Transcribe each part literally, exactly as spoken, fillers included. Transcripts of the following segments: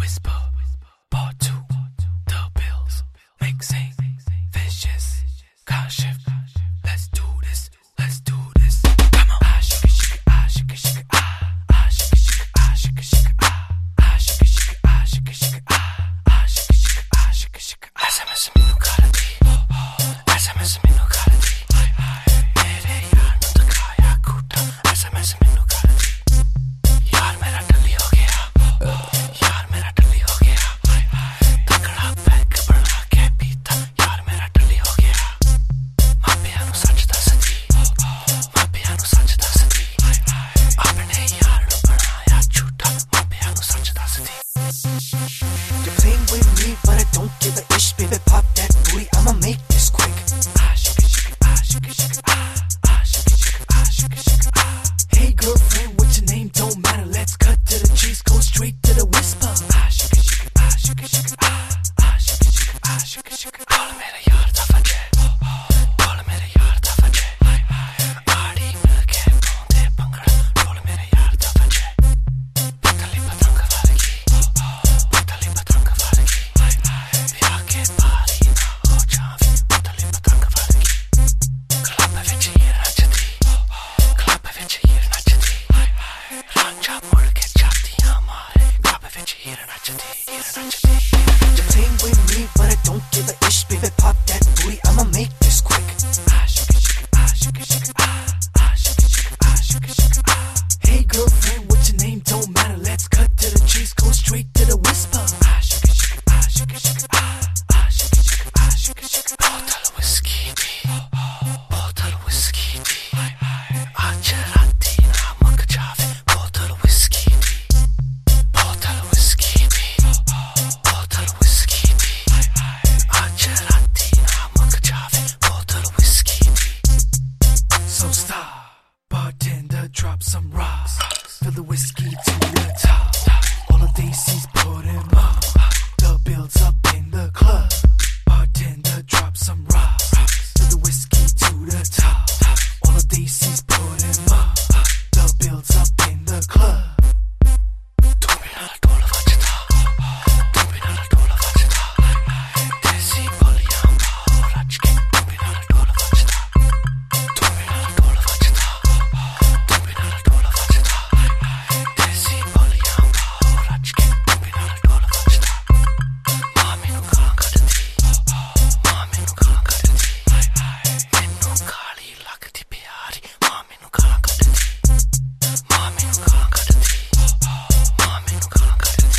whisper, part two, the bills, mixing, vicious, can't shift. Let's do this, let's do this. Come on. Ah, shake it, shake it, ah, shake it, shake it, ah, ah, shake it, shake it, ah, shake it, shake it, ah, ah, shake it, shake it, ah, shake it, shake it, ah, ah, shake it, shake it, ah, shake it, shake it. ऐसा मैं ज़मीनों खाती, ऐसा मैं ज़मीनों खाती, मेरे यार ने तो खाया कूटा, ऐसा मैं ज़मीनों खाती, यार मेरा टल्ली हो गया, यार मेरा टल्ली हो गया, तगड़ा पैक बना के पीता, यार मेरा टल्ली हो गया, मापिया नु सच दसदी, मापिया नु सच दसदी, अपने यार नु बनाया झूठा, मापिया नु सच दसदी. You're playing with me, but I don't give a ish, baby. Pop that booty, I'ma make this quick. Ah, shake it, shake it, ah, shake it, shake it, ah, ah, shake it, shake it, ah, shake it, shake it, ah. Hey girlfriend, what's your name? Don't matter. Let's cut to the chase, go straight to the whisper. Ah, shake it, shake it, ah, shake it, shake it, ah, ah, shake it, shake it, ah, shake it, shake it. All मेरे यार दा फंजे, all मेरे यार दा फंजे, आड़ी मिलके पौंदे पंगड़ा, all मेरे यार दा फंजे, पतली पतंग वालगी, पतली पतंग वालगी, ब्याह के पारी ना हो जावे, पतली पतंग वालगी. क्लब विच हीर नचदी, क्लब विच हीर नचदी, रांझा मुड़ के जातियां मारे, क्लब विच हीर नचदी, हीर नचदी. You're playing with me, but I don't give a ish, baby. Pop that booty, I'ma make this quick. Ah, shake it, shake it, ah, shake it, shake it, ah, ah, shake it, shake it, ah, shake it, shake it, ah. Hey girlfriend, what's your name? Don't matter. Let's cut to the chase, go straight to the whisper. Ah, shake it, shake it, ah, shake it, shake it, ah, ah, shake it, shake it, ah, shake it, shake it. Bottle whiskey दी, bottle whiskey दी, आज राती ना मक जावे, bottle whiskey दी, bottle whiskey दी, bottle whiskey दी, आज राती ना मक जावे, bottle whiskey the. So stop, bartender, drop some rocks. Fill the whiskey to the top. All of Daisy's put him up. The builds up in the club. Bartender, drop some rocks. Fill the whiskey to the top. All of Daisy's put him up. The builds up in the club. तू बिना ढोल बजता, तू बिना ढोल बजता, देसी बोलियां पाओ रच के, तू बिना ढोल बजता, तू बिना ढोल बजता, तू बिना ढोल बजता, देसी बोलियां पाओ रच के, तू बिना ढोल बजता. मां मैनू गालां कढदी, मां मैनू गालां कढदी, मैनू गाली लगदी प्यारी, मां मैनू गालां कढदी, मां मैनू गालां कढदी, मां मैनू गालां कढदी,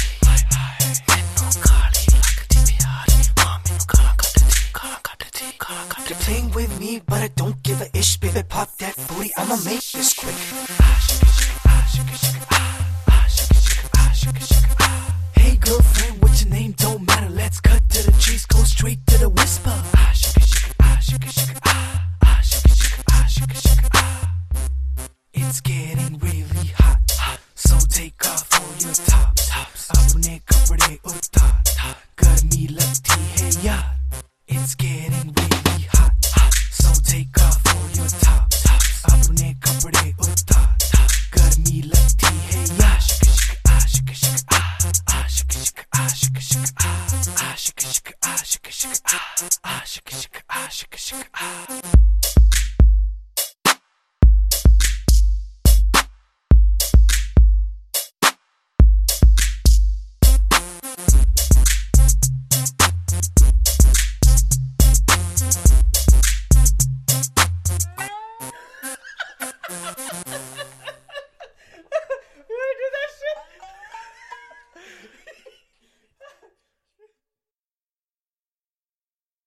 मैनू गाली लगदी प्यारी, मां मैनू गालां कढदी, गालां कढदी, गालां You're कढदी. playing with me, but I don't give a ish, baby. Pop that booty, I'ma make this quick. Ah, shake it, shake it, ah, shake it, shake it, ah, ah, shake it, shake it, ah, shake it, shake it, ah. Hey girlfriend, what's your name? Don't matter. Let's cut to the chase, go straight to the whisper. Ah, shake it, shake it, ah, shake it, shake it, ah, ah, shake it, shake it, ah, shake it, shake it, ah. It's getting really hot, so take off all your tops. अपने कपड़े उतार,